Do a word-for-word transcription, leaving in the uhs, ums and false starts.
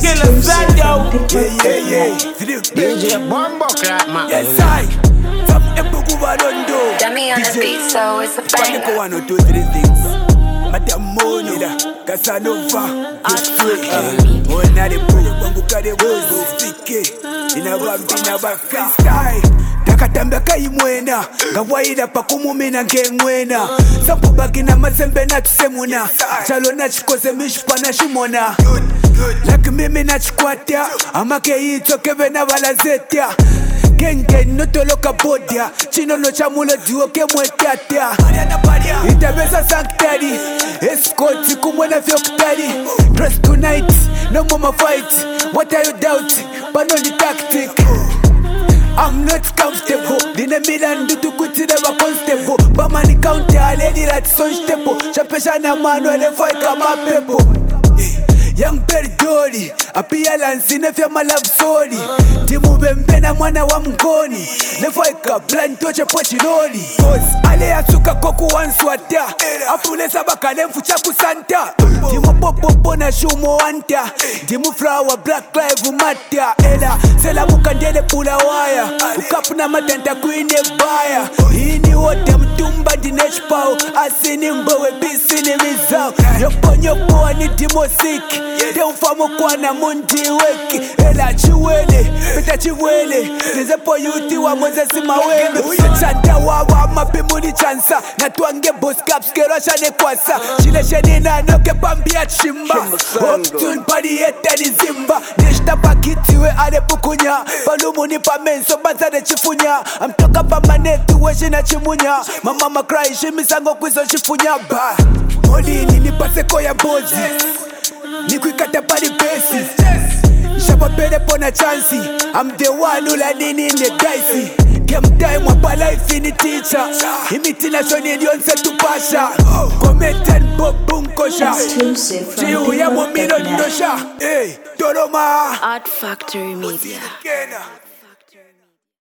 kill a side, yo. Yeah, yeah, yeah. D J Bombo Clap, man. Yes, I. From Embuguba Rondo. Dummy on the beat, so it's a Panico banger. one or two, three things. Madam Monida, Casanova, it's free. Oh, now the pool, Bambuka de Bozo, Sticky. In a bambina, but freestyle. Takatamba kaimwena ngawaida pakumumina ngengwena sampo bagina mazembe na tusemuna chalo na chikoze mishpa na shimona like mimi na chikwata amake yito kebe na balazeta genge notoloka bodia chino no chamulo diwo ke mwekata itabesa sanktari escort kumwena vyoktari dress tonight no more fight what are you doubting but no the tactic. I'm not comfortable. Dine milan do to kuti never constable. But man counter a lady that's so stable. Chapesha na mano ele foi kama pepo. Young Perdori, appearance in a my love story. Timu bembena mwana wa mkoni. Lefoi ka blind toche pochiroli. Cause ale asuka koku wanswata. Afule sabaka lemfu chaku santa. Timu popo na shumo anta. Timu flower black live matter. Ela sela mukandele pula waya. Ukapu na matanta kuine baya. Hini wote mtumba dinechpao. Asini mbowe bisini mizao. Yopo nyopo anitimo siki. Deu famo kwa na mundi weki. Ela chiwele, pita chiwele. Nize po yuti wa moze simawele. Chanta wawa mapimuni chansa. Na tuange boss caps kero shane kwasa. Chile sheni na noke pambia chimba. Optun padi yete ni zimba. Nishta pakiti we ale pukunya. Palumu ni pa menso banza de chifunya. I'm talking about my neck to washi na chimunya. My mama cry shimisango kwizo chifunya ba. Oli nini paseko ya bozi. Nikwikata pari basis. Shapa pere pona chansi. I'm the one who la nini in the dicey. Game time wapa life in the teacher. Imiti na shoni yonse tupasha. Comment and bob bunkosha. Chiu ya momino ndosha. Hey, Toroma Art Factory Media. Kena.